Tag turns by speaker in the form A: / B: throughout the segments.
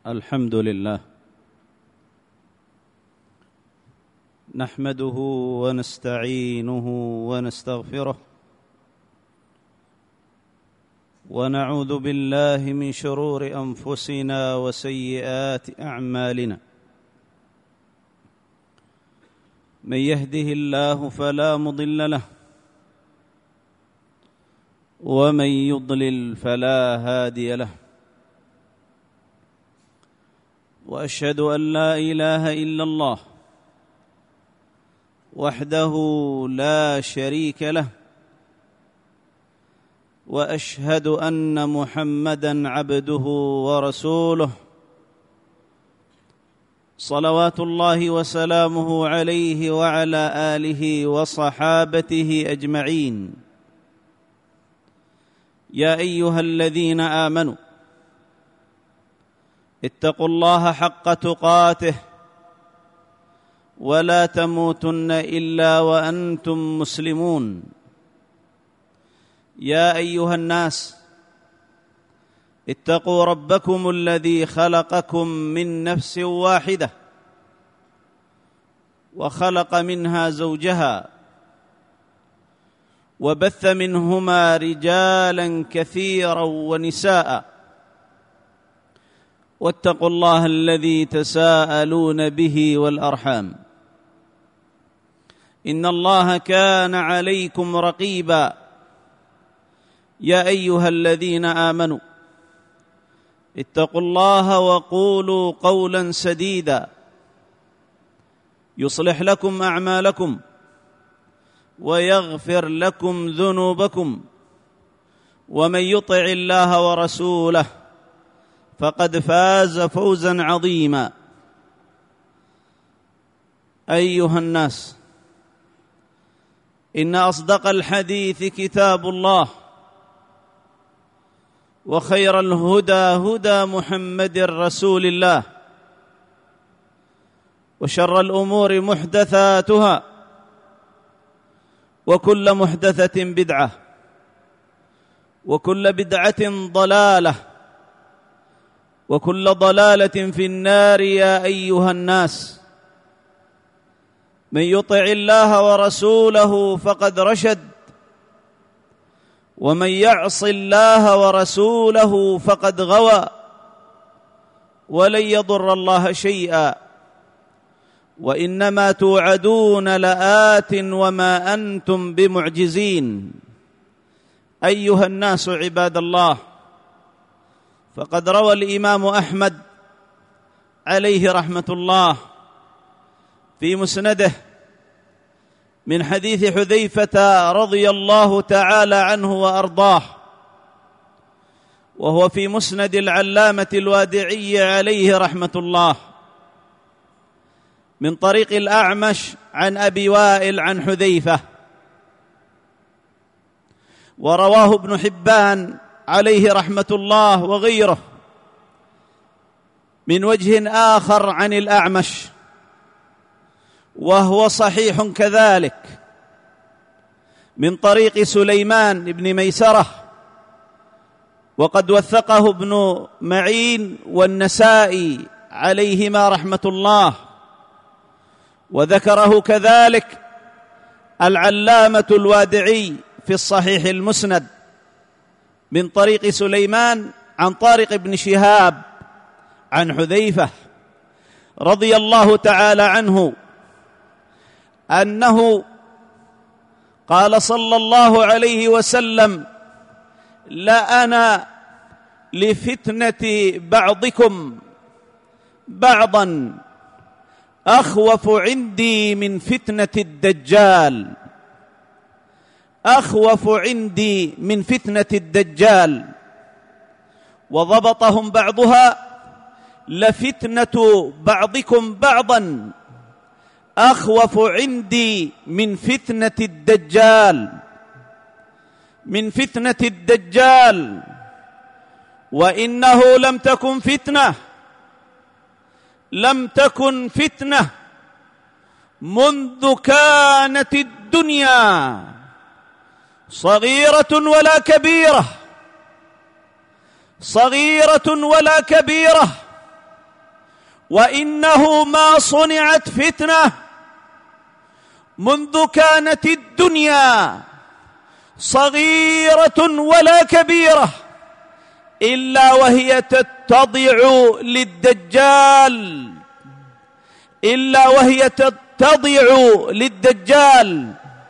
A: الحمد لله نحمده ونستعينه ونستغفره ونعوذ بالله من شرور أنفسنا وسيئات أعمالنا. من يهده الله فلا مضل له ومن يضلل فلا هادي له، وأشهد أن لا إله إلا الله وحده لا شريك له، وأشهد أن محمدًا عبده ورسوله صلوات الله وسلامه عليه وعلى آله وصحابته أجمعين. يا أيها الذين آمنوا اتقوا الله حق تقاته ولا تموتن إلا وأنتم مسلمون. يا أيها الناس اتقوا ربكم الذي خلقكم من نفس واحدة وخلق منها زوجها وبث منهما رجالا كثيرا ونساء، واتقوا الله الذي تساءلون به والأرحام إن الله كان عليكم رقيبا. يا أيها الذين آمنوا اتقوا الله وقولوا قولا سديدا يصلح لكم أعمالكم ويغفر لكم ذنوبكم، ومن يطع الله ورسوله فقد فاز فوزا عظيما. أيها الناس، إن أصدق الحديث كتاب الله، وخير الهدى هدى محمد رسول الله، وشر الأمور محدثاتها، وكل محدثة بدعة، وكل بدعة ضلالة، وكل ضلالة في النار. يا أيها الناس، من يطع الله ورسوله فقد رشد، ومن يعص الله ورسوله فقد غوى، ولن يضر الله شيئا، وإنما توعدون لآت وما أنتم بمعجزين. أيها الناس عباد الله، فقد روى الإمام أحمد عليه رحمة الله في مسنده من حديث حذيفة رضي الله تعالى عنه وأرضاه، وهو في مسند العلامة الوادعي عليه رحمة الله، من طريق الأعمش عن أبي وائل عن حذيفة، ورواه ابن حبان عليه رحمة الله وغيره من وجه آخر عن الأعمش، وهو صحيح كذلك من طريق سليمان بن ميسرة، وقد وثقه ابن معين والنسائي عليهما رحمة الله، وذكره كذلك العلامة الوادعي في الصحيح المسند من طريق سليمان عن طارق بن شهاب عن حذيفة رضي الله تعالى عنه أنه قال صلى الله عليه وسلم: لأنا لفتنة بعضكم بعضا أخوف عندي من فتنة الدجال، أخوف عندي من فتنة الدجال. وضبطهم بعضها: لفتنة بعضكم بعضا أخوف عندي من فتنة الدجال، من فتنة الدجال. وإنه لم تكن فتنة منذ كانت الدنيا صغيرة ولا كبيرة، صغيرة ولا كبيرة، وإنه ما صنعت فتنة منذ كانت الدنيا صغيرة ولا كبيرة إلا وهي تتضع للدجال، إلا وهي تتضع للدجال.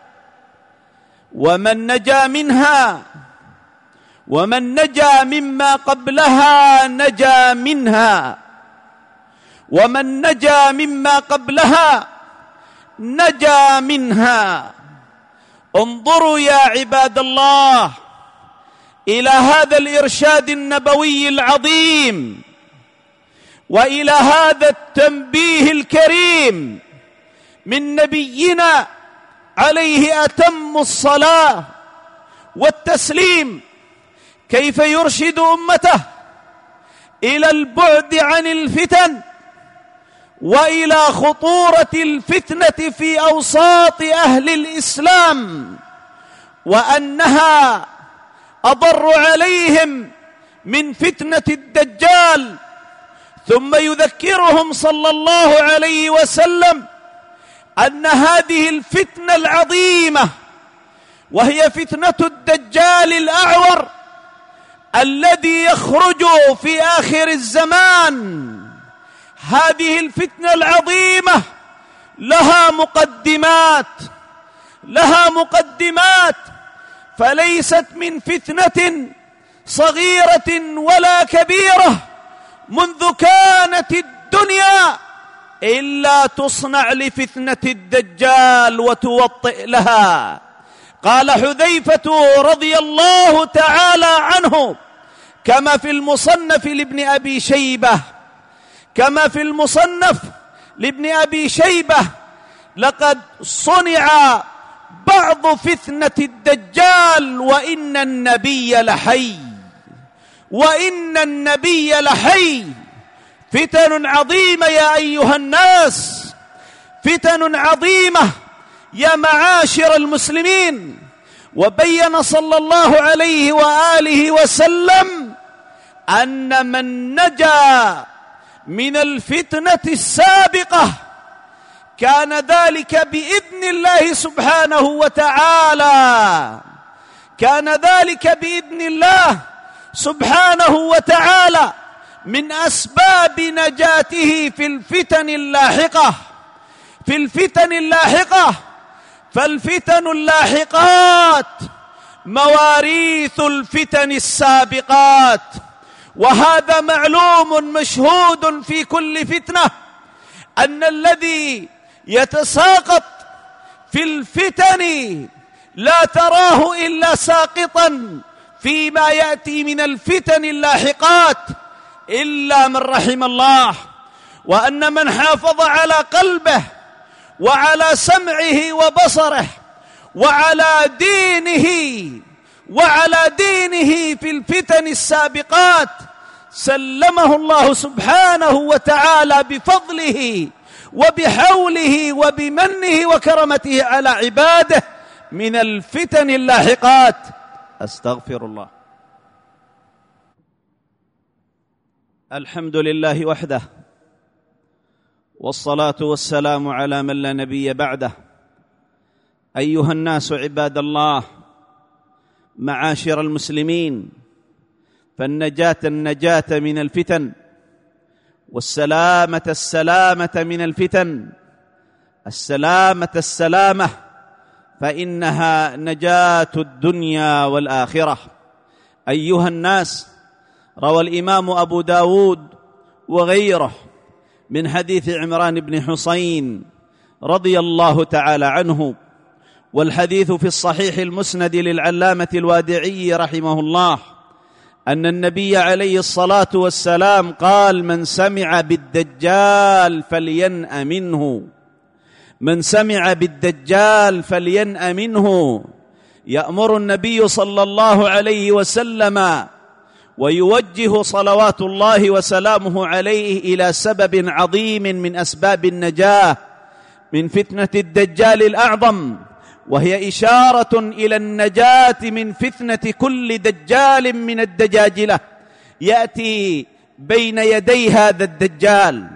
A: ومن نجا منها ومن نجا مما قبلها نجا منها، ومن نجا مما قبلها نجا منها. انظروا يا عباد الله إلى هذا الإرشاد النبوي العظيم، وإلى هذا التنبيه الكريم من نبينا عليه أتم الصلاة والتسليم، كيف يرشد أمته إلى البعد عن الفتن وإلى خطورة الفتنة في أوساط أهل الإسلام، وأنها أضر عليهم من فتنة الدجال. ثم يذكرهم صلى الله عليه وسلم أن هذه الفتنة العظيمة وهي فتنة الدجال الأعور الذي يخرج في آخر الزمان، هذه الفتنة العظيمة لها مقدمات، فليست من فتنة صغيرة ولا كبيرة منذ كانت الدنيا إلا تصنع لفتنة الدجال وتوطئ لها. قال حذيفة رضي الله تعالى عنه كما في المصنف لابن أبي شيبة لقد صنع بعض فتنة الدجال وإن النبي لحي. فتن عظيمة يا أيها الناس، فتن عظيمة يا معاشر المسلمين. وبين صلى الله عليه وآله وسلم أن من نجا من الفتنة السابقة كان ذلك بإذن الله سبحانه وتعالى، كان ذلك بإذن الله سبحانه وتعالى من أسباب نجاته في الفتن اللاحقة. فالفتن اللاحقات مواريث الفتن السابقات، وهذا معلوم مشهود في كل فتنة، أن الذي يتساقط في الفتن لا تراه إلا ساقطا فيما يأتي من الفتن اللاحقات إلا من رحم الله. وأن من حافظ على قلبه وعلى سمعه وبصره وعلى دينه في الفتن السابقات سلمه الله سبحانه وتعالى بفضله وبحوله وبمنه وكرمته على عباده من الفتن اللاحقات. أستغفر الله. الحمد لله وحده، والصلاة والسلام على من لا نبي بعده. أيها الناس عباد الله، معاشر المسلمين، فالنجاة من الفتن، والسلامة من الفتن، السلامة فإنها نجاة الدنيا والآخرة. أيها الناس، روى الإمام أبو داود وغيره من حديث عمران بن حسين رضي الله تعالى عنه، والحديث في الصحيح المسند للعلامة الوادعي رحمه الله، أن النبي عليه الصلاة والسلام قال: من سمع بالدجال فلينأ منه، من سمع بالدجال فلينأ منه. يأمر النبي صلى الله عليه وسلم ويوجه صلوات الله وسلامه عليه إلى سبب عظيم من أسباب النجاة من فتنة الدجال الأعظم، وهي إشارة إلى النجاة من فتنة كل دجال من الدجاجلة يأتي بين يدي هذا الدجال،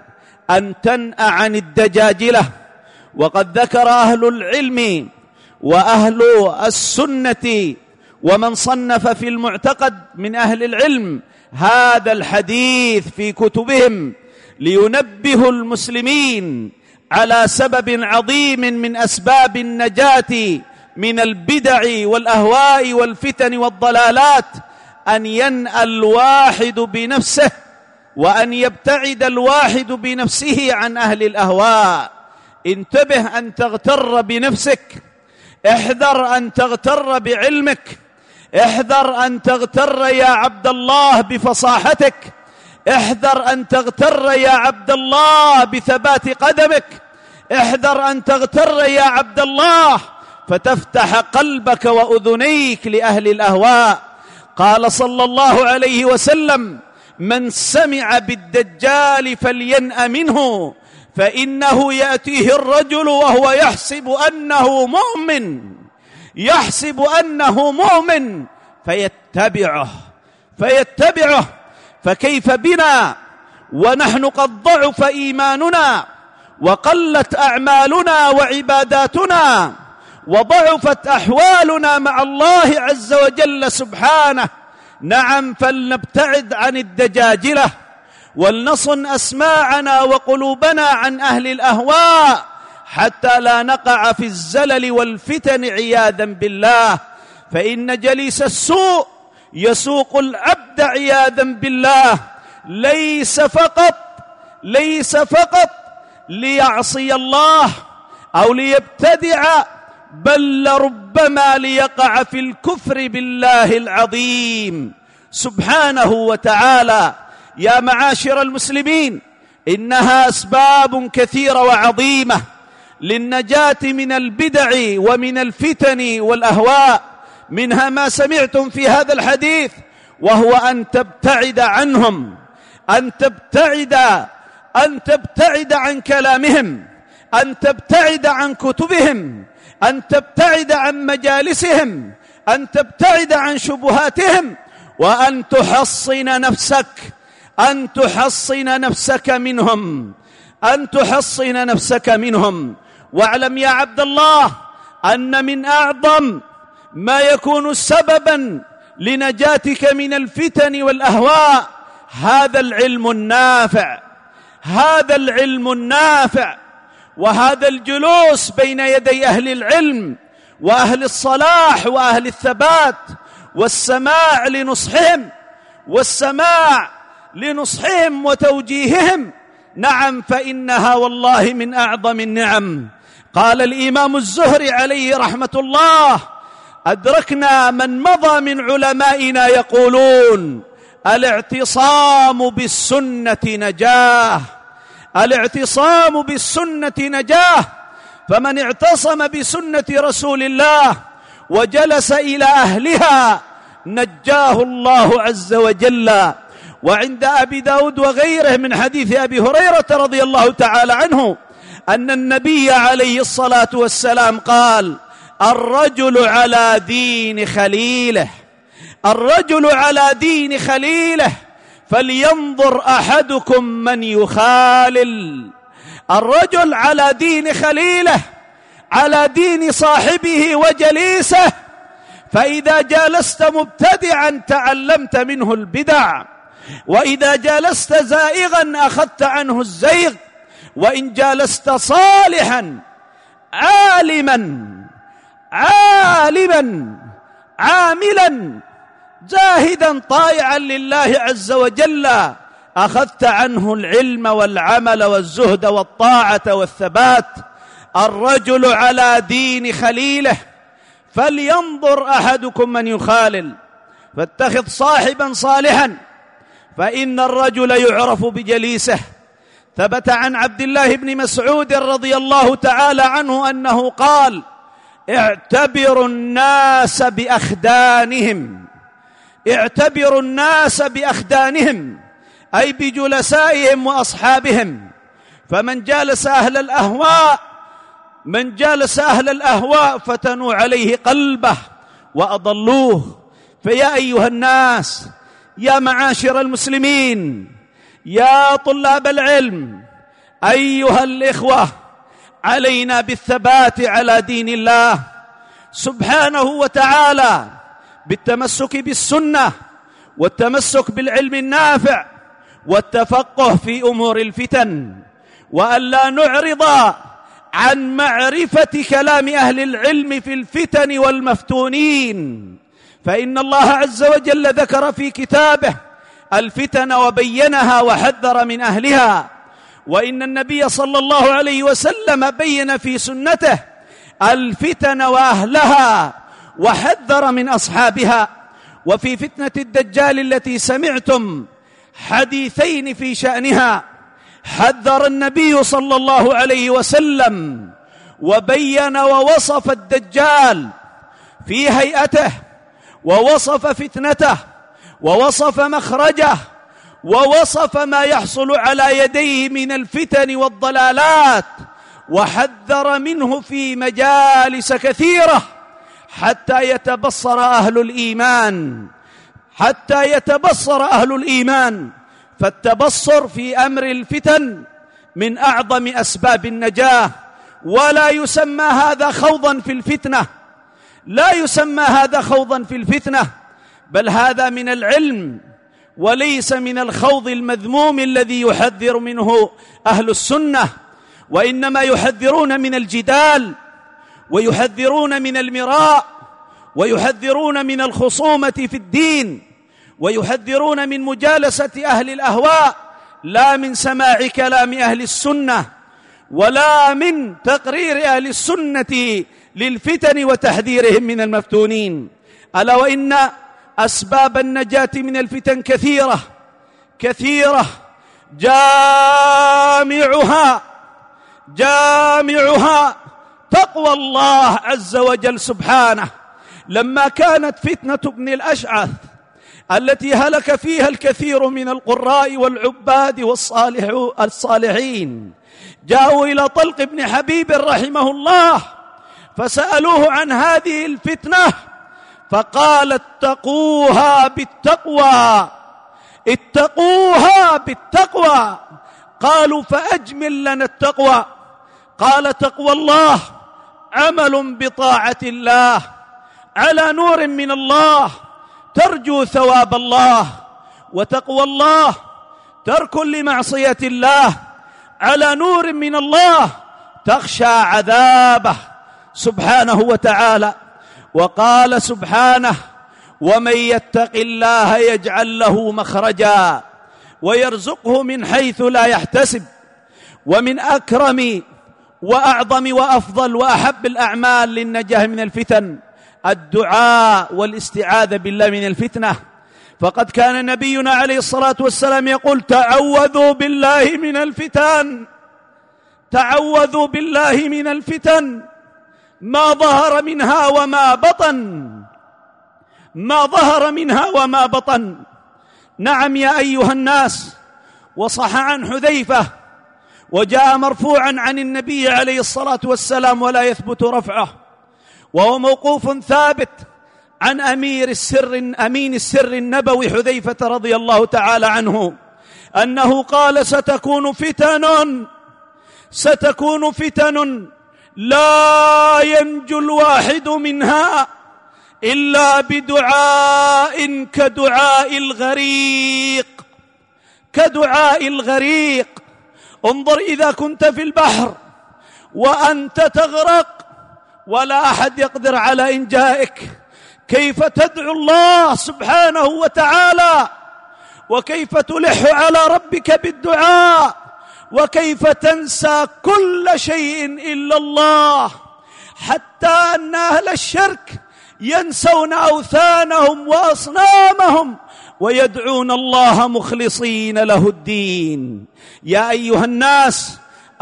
A: أن تنأ عن الدجاجلة. وقد ذكر أهل العلم وأهل السنة ومن صنف في المعتقد من أهل العلم هذا الحديث في كتبهم لينبهوا المسلمين على سبب عظيم من أسباب النجاة من البدع والأهواء والفتن والضلالات، أن ينأى الواحد بنفسه وأن يبتعد الواحد بنفسه عن أهل الأهواء. انتبه أن تغتر بنفسك، احذر أن تغتر بعلمك، احذر أن تغتر يا عبد الله بفصاحتك، احذر أن تغتر يا عبد الله بثبات قدمك، احذر أن تغتر يا عبد الله فتفتح قلبك وأذنيك لأهل الأهواء. قال صلى الله عليه وسلم: من سمع بالدجال فلينأ منه، فإنه يأتيه الرجل وهو يحسب أنه مؤمن فيتبعه. فكيف بنا ونحن قد ضعف إيماننا وقلت أعمالنا وعباداتنا وضعفت أحوالنا مع الله عز وجل سبحانه؟ نعم، فلنبتعد عن الدجاجلة ولنصن أسماعنا وقلوبنا عن أهل الأهواء حتى لا نقع في الزلل والفتن عياذا بالله. فإن جليس السوء يسوق العبد عياذا بالله ليس فقط ليعصي الله أو ليبتدع، بل لربما ليقع في الكفر بالله العظيم سبحانه وتعالى. يا معاشر المسلمين، إنها أسباب كثيرة وعظيمة للنجاة من البدع ومن الفتن والأهواء، منها ما سمعتم في هذا الحديث، وهو أن تبتعد عنهم، أن تبتعد عن كلامهم، أن تبتعد عن كتبهم، أن تبتعد عن مجالسهم، أن تبتعد عن شبهاتهم، وأن تحصن نفسك منهم. واعلم يا عبد الله أن من أعظم ما يكون سببا لنجاتك من الفتن والأهواء هذا العلم النافع وهذا الجلوس بين يدي أهل العلم وأهل الصلاح وأهل الثبات، والسماع لنصحهم وتوجيههم. نعم، فإنها والله من أعظم النعم. قال الإمام الزهري عليه رحمة الله: أدركنا من مضى من علمائنا يقولون: الاعتصام بالسنة نجاه، فمن اعتصم بسنة رسول الله وجلس إلى أهلها نجاه الله عز وجل. وعند أبي داود وغيره من حديث أبي هريرة رضي الله تعالى عنه أن النبي عليه الصلاة والسلام قال: الرجل على دين خليله فلينظر أحدكم من يخالل. الرجل على دين خليله، على دين صاحبه وجليسه، فإذا جالست مبتدعا تعلمت منه البدع، وإذا جالست زائغا أخذت عنه الزيغ، وإن جالست صالحا عالما عاملا زاهدا طائعا لله عز وجل أخذت عنه العلم والعمل والزهد والطاعة والثبات. الرجل على دين خليله فلينظر أحدكم من يخالل، فاتخذ صاحبا صالحا فإن الرجل يعرف بجليسه. ثبت عن عبد الله بن مسعود رضي الله تعالى عنه أنه قال: اعتبروا الناس بأخدانهم، أي بجلسائهم وأصحابهم. فمن جالس أهل الأهواء فتنوا عليه قلبه وأضلوه. فيا أيها الناس، يا معاشر المسلمين، يا طلاب العلم، أيها الإخوة، علينا بالثبات على دين الله سبحانه وتعالى، بالتمسك بالسنة والتمسك بالعلم النافع والتفقه في أمور الفتن، وألا نعرض عن معرفة كلام أهل العلم في الفتن والمفتونين، فإن الله عز وجل ذكر في كتابه الفتن وبينها وحذر من أهلها، وإن النبي صلى الله عليه وسلم بين في سنته الفتن وأهلها وحذر من أصحابها. وفي فتنة الدجال التي سمعتم حديثين في شأنها حذر النبي صلى الله عليه وسلم وبين ووصف الدجال في هيئته، ووصف فتنته، ووصف مخرجه، ووصف ما يحصل على يديه من الفتن والضلالات، وحذر منه في مجالس كثيرة حتى يتبصر أهل الإيمان. فالتبصر في أمر الفتن من أعظم أسباب النجاة، ولا يسمى هذا خوضا في الفتنة، لا يسمى هذا خوضا في الفتنة، بل هذا من العلم وليس من الخوض المذموم الذي يحذر منه أهل السنة، وإنما يحذرون من الجدال، ويحذرون من المراء، ويحذرون من الخصومة في الدين، ويحذرون من مجالسة أهل الأهواء، لا من سماع كلام أهل السنة ولا من تقرير أهل السنة للفتن وتحذيرهم من المفتونين. ألا وإن أسباب النجاة من الفتن كثيرة كثيرة، جامعها تقوى الله عز وجل سبحانه. لما كانت فتنة ابن الأشعث التي هلك فيها الكثير من القراء والعباد والصالحين، جاءوا إلى طلق بن حبيب رحمه الله فسألوه عن هذه الفتنة، فقال اتقوها بالتقوى. قالوا فأجمل لنا التقوى. قال تقوى الله عمل بطاعة الله على نور من الله ترجو ثواب الله، وتقوى الله ترك لمعصية الله على نور من الله تخشى عذابه سبحانه وتعالى. وقال سبحانه ومن يتق الله يجعل له مخرجا ويرزقه من حيث لا يحتسب. ومن أكرم وأعظم وأفضل وأحب الأعمال للنجاة من الفتن الدعاء والاستعاذة بالله من الفتنة، فقد كان نبينا عليه الصلاة والسلام يقول تعوذوا بالله من الفتن ما ظهر منها وما بطن. نعم يا أيها الناس، وصح عن حذيفة وجاء مرفوعا عن النبي عليه الصلاة والسلام ولا يثبت رفعه، وهو موقوف ثابت عن أمين السر النبوي حذيفة رضي الله تعالى عنه أنه قال ستكون فتن لا ينجو الواحد منها إلا بدعاء كدعاء الغريق. انظر إذا كنت في البحر وأنت تغرق ولا أحد يقدر على إنجائك، كيف تدعو الله سبحانه وتعالى، وكيف تلح على ربك بالدعاء، وكيف تنسى كل شيء إلا الله، حتى أن أهل الشرك ينسون أوثانهم وأصنامهم ويدعون الله مخلصين له الدين. يا أيها الناس،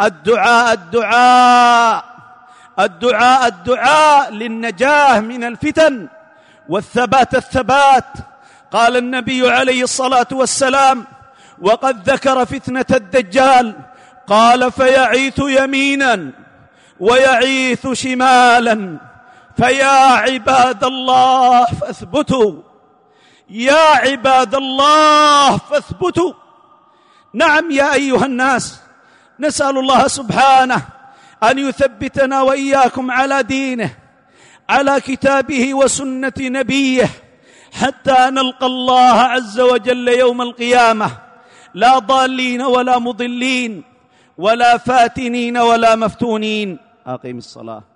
A: الدعاء للنجاة من الفتن والثبات. قال النبي عليه الصلاة والسلام وقد ذكر فتنة الدجال، قال فيعيث يمينا ويعيث شمالا، فيا عباد الله فاثبتوا. نعم يا أيها الناس، نسأل الله سبحانه أن يثبتنا وإياكم على دينه، على كتابه وسنة نبيه، حتى نلقى الله عز وجل يوم القيامة لا ضالين ولا مضلين ولا فاتنين ولا مفتونين. أقيم الصلاة.